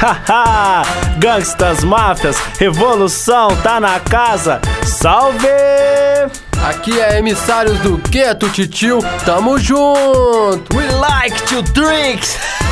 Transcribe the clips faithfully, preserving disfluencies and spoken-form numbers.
Haha, gangsters, máfias, revolução tá na casa. Salve! Aqui é Emissários do Gueto, titio, tamo junto. We like to drink.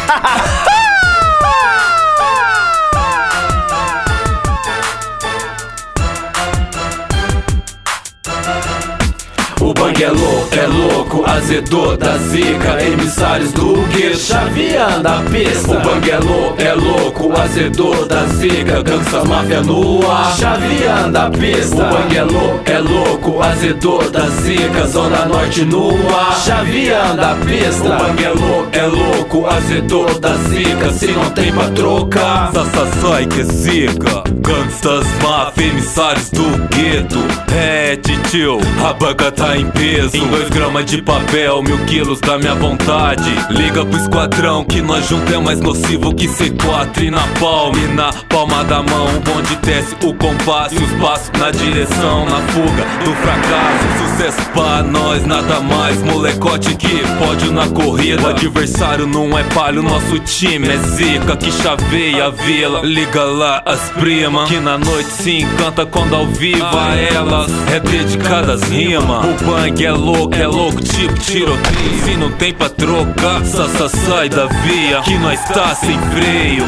O bang é louco, é louco, azedou da zica. Emissários do gueto, chaveando a pista. O bang é louco, é louco, azedou da zica. Gangsta máfia no ar, chaveando a pista. O bang é louco, é louco, azedou da zica. Zona Norte no ar, chaveando a pista. O bang é louco, é louco, azedou da zica. Se não tem pra trocar, Sassai que zica. Gangstas máfia, emissários do gueto. É, titio, a banca tá em peso. Em dois gramas de papel, mil quilos da minha vontade. Liga pro esquadrão que nós juntos é mais nocivo que C quatro. E na palma, e na palma da mão o bonde desce o compasso e os passos na direção, na fuga do fracasso. Sucesso pra nós, nada mais. Molecote que pódio na corrida. O adversário não é palho, nosso time é zica que chaveia a vila. Liga lá as primas que na noite se encanta quando ao vivo a elas é dedicada as rimas. O bang é louco, é louco, tipo tiroteio. Se não tem pra trocar, Sassa sai da via que nós tá sem freio.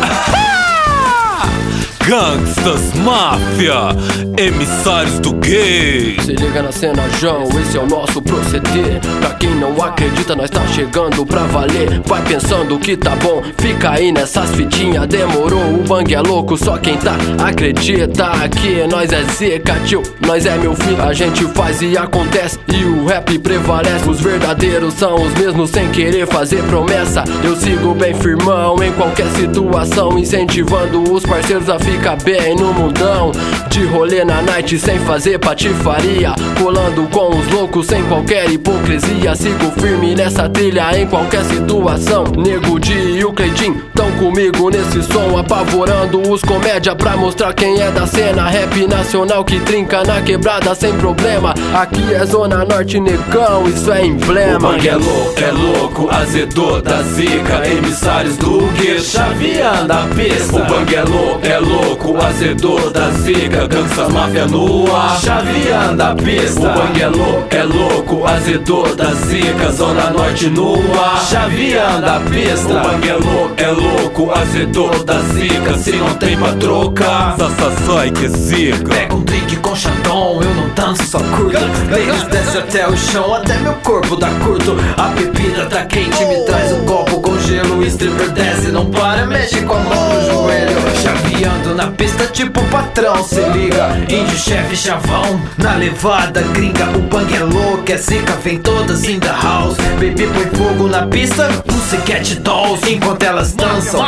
Gangstas máfia, emissários do gay. Se liga na cena, João, esse é o nosso proceder. Pra quem não acredita, nós tá chegando pra valer. Vai pensando que tá bom, fica aí nessas fitinhas. Demorou, o bang é louco, só quem tá acredita. Aqui nós é zica, tio, nós é meu filho. A gente faz e acontece, e o rap prevalece. Os verdadeiros são os mesmos sem querer fazer promessa. Eu sigo bem firmão em qualquer situação, incentivando os parceiros a ficar Fica bem no mundão, de rolê na night sem fazer patifaria, colando com os loucos sem qualquer hipocrisia. Sigo firme nessa trilha em qualquer situação. Nego Di e o Cleitinho tão comigo nesse som, apavorando os comédia pra mostrar quem é da cena. Rap nacional que trinca na quebrada sem problema. Aqui é Zona Norte, negão, isso é emblema. O bang é louco, é louco, azedou da zica. Emissários do gueto, chaveando a pista. O bang é louco, é louco, azedor da zica. Gangsta máfia no ar, chaveando a pista. O bang é louco, é louco, azedor da zica. Zona Norte no ar, chaveando a pista. O bang é louco, é louco, azedor da zica. Se não tem pra trocar, Sassai que zica. Pega um drink com Chandon, eu não danço, só curto. Ladies desce até o chão, até meu corpo dá curto. A bebida tá quente, me traz um copo com gelo. O stripper desce, não para, mexe com a mão no joelho. Chaveando na pista tipo patrão, se liga. Índio, chefe, chavão, na levada gringa. O bang é louco, é zica, vem todas in the house. Baby põe fogo na pista, Pussycat Dolls, enquanto elas dançam.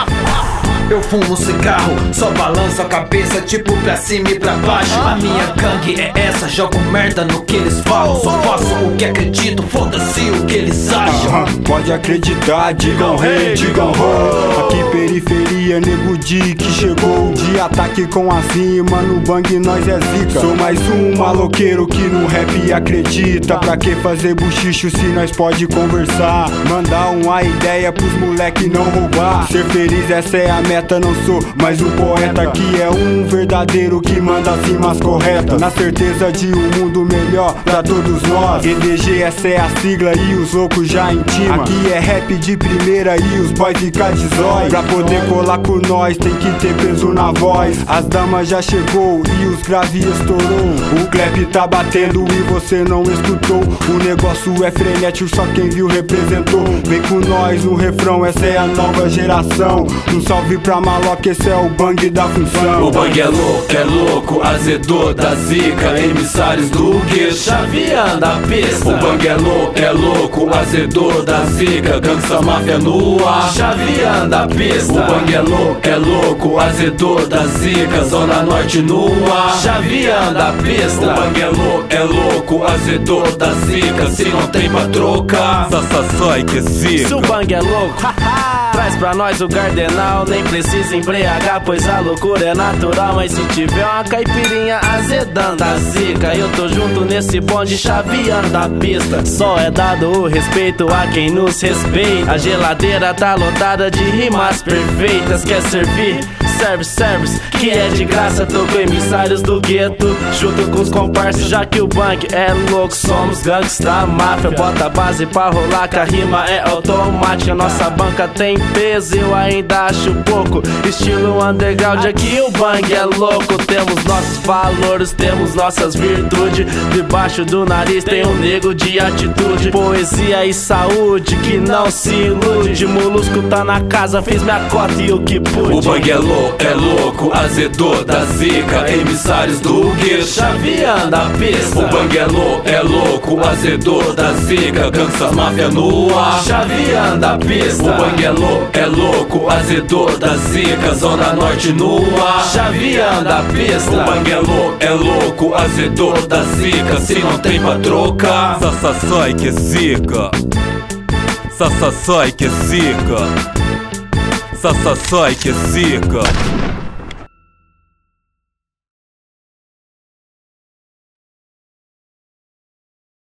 Eu fumo um cigarro, só balanço a cabeça tipo pra cima e pra baixo. A minha gangue é essa, jogo merda no que eles falam. Só faço o que acredito, foda-se o que eles acham. uh-huh. Pode acreditar, digam rei, digam ho. Aqui periferia, Nego Di que chegou. De ataque com a cima, no bang nós é zica. Sou mais um maloqueiro que no rap acredita. Pra que fazer buchicho se nós pode conversar? Mandar uma ideia pros moleque não roubar. Ser feliz, essa é a meta. Não sou mais um poeta, que é um verdadeiro que manda as rimas corretas, na certeza de um mundo melhor pra todos nós. E D G, essa é a sigla e os loucos já intima. Aqui é rap de primeira e os boys ficam de zóio. Pra poder colar com nós tem que ter peso na voz. As damas já chegou e os graves estourou. O clap tá batendo e você não escutou. O negócio é frenético, só quem viu representou. Vem com nós no refrão, essa é a nova geração. Um salve pra maloca, esse é o bang da função. O bang é louco, é louco, azedor da zica. Emissários do gueto, chaveando a pista. O bang é louco, é louco, azedor da zica. Gangsta máfia no ar, chaveando a pista. O bang é louco, é louco, azedor da zica. Zona Norte no ar, chaveando a pista. O bang é louco, é louco, azedor da zica. Se não tem pra trocar, Sassai que zica. Se o bang é louco, traz pra nós o cardenal. Nem precisa embriagar, pois a loucura é natural. Mas se tiver uma caipirinha azedando a zica, eu tô junto nesse bonde chaveando a pista. Só é dado o respeito a quem nos respeita. A geladeira tá lotada de rimas perfeitas. Quer servir? service, service, que é de graça. Tô com emissários do gueto, junto com os comparsas, já que o bang é louco. Somos gangsta máfia, bota a base pra rolar, que a rima é automática. Nossa banca tem peso, eu ainda acho pouco. Estilo underground, aqui o bang é louco. Temos nossos valores, temos nossas virtudes. Debaixo do nariz tem um nego de atitude, poesia e saúde, que não se ilude. De molusco tá na casa, fiz minha cota e o que pude. O bang é louco, é louco, azedou da zica, emissários do gueto, chaveando a pista. O bang é louco, é louco, azedou da zica, gangsters máfia no ar, chaveando a pista. O bang é louco, é louco, azedou da zica, zona norte no ar, chaveando a pista. O bang é louco, é louco, azedou da zica, se não tem pra trocar. Sassasói que é zica, sassasói que é zica, sassasói que é zica.